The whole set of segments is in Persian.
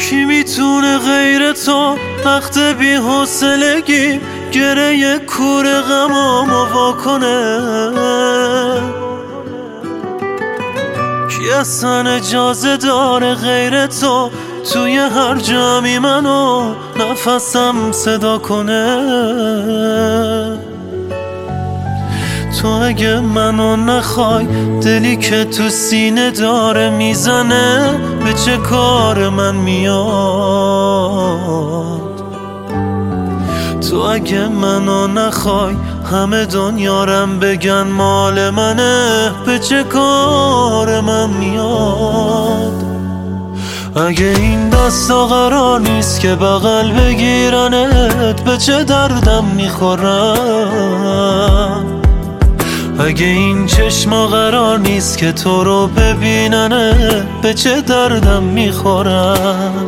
کی میتونه غیر تو وقت بی حوصلگی گره کور غمامو واکنه؟ کی اصلا اجازه داره غیر تو توی هر جمعی منو نفسم صدا کنه؟ تو اگه منو نخوای دلی که تو سینه داره میزنه به چه کار من میاد؟ تو اگه منو نخوای همه دنیارم بگن مال منه به چه کار من میاد؟ اگه این دستا قرار نیست که بغل بگیرنت به چه دردم میخورم؟ اگه این چشما قرار نیست که تو رو ببیننه به چه دردم میخورم؟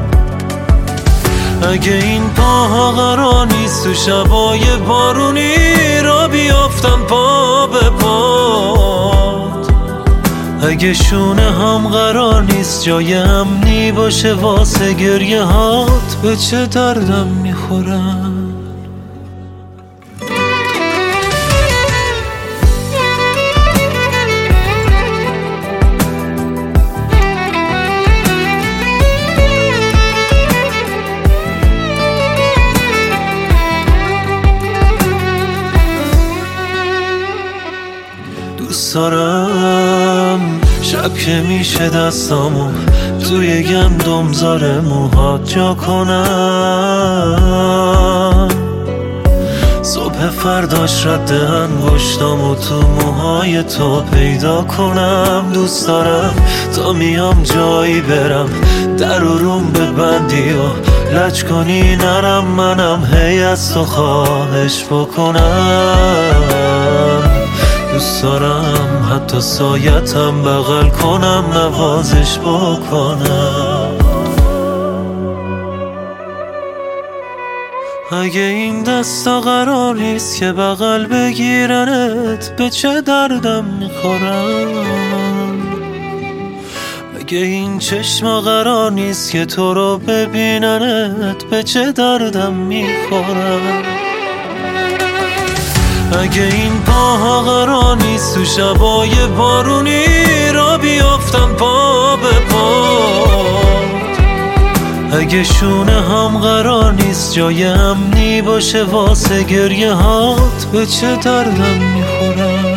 اگه این پاها قرار نیست تو شبای بارونی را بیافتن پا به پات، اگه شونه هم قرار نیست جای امنی باشه واسه گریه هات به چه دردم میخورم؟ دوست دارم شب که میشه دستامو توی گندمزار موهات جا کنم، صبح فرداش رد انگشتامو تو موهای تو پیدا کنم. دوست دارم تا میام جایی برم در و روم ببندی و لج کنی نرم، منم هی از تو خواهش بکنم. دوست دارم حتی سایتم بغل کنم نوازش بکنم. اگه این دستا قرار نیست که بغل بگیرنت به چه دردم میخورم؟ اگه این چشما قرار نیست که تو رو ببیننت به چه دردم میخورم؟ اگه این پاها قرار نیست تو شبای بارونی را بیافتن پا به پات، اگه شونه هم قرار نیست جای امنی باشه واسه گریه هات به چه دردم میخورم؟